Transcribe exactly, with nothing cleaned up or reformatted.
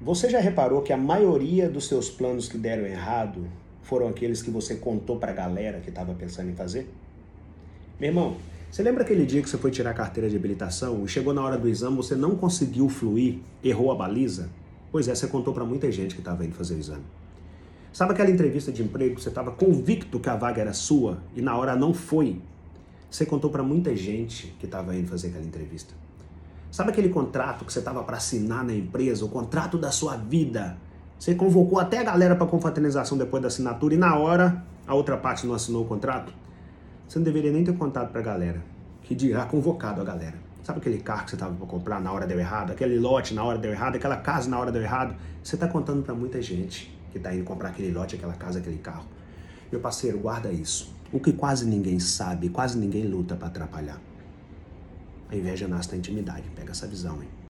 Você já reparou que a maioria dos seus planos que deram errado foram aqueles que você contou pra galera que estava pensando em fazer? Meu irmão, você lembra aquele dia que você foi tirar a carteira de habilitação e chegou na hora do exame, você não conseguiu fluir, errou a baliza? Pois é, você contou pra muita gente que estava indo fazer o exame. Sabe aquela entrevista de emprego que você estava convicto que a vaga era sua e na hora não foi? Você contou pra muita gente que estava indo fazer aquela entrevista. Sabe aquele contrato que você estava para assinar na empresa, o contrato da sua vida? Você convocou até a galera para confraternização depois da assinatura e na hora a outra parte não assinou o contrato? Você não deveria nem ter contado para a galera, que dirá convocado a galera. Sabe aquele carro que você estava para comprar na hora deu errado, aquele lote na hora deu errado, aquela casa na hora deu errado? Você está contando para muita gente que está indo comprar aquele lote, aquela casa, aquele carro. Meu parceiro, guarda isso. O que quase ninguém sabe, quase ninguém luta para atrapalhar. A inveja nasce da intimidade. Pega essa visão, hein?